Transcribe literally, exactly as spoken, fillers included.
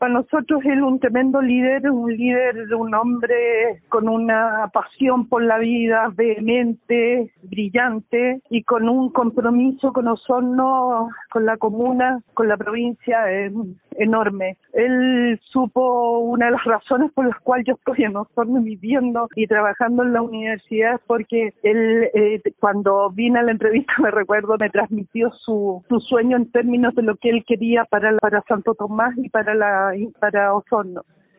Para nosotros él un tremendo líder, un líder, un hombre con una pasión por la vida, vehemente, brillante y con un compromiso con Osorno, con la comuna, con la provincia eh, enorme. Él supo una de las razones por las cuales yo estoy en Osorno viviendo y trabajando en la universidad es porque él eh, cuando vine a la entrevista me recuerdo me transmitió su, su sueño en términos de lo que él quería para, para Santo Tomás y para la y para Osorno.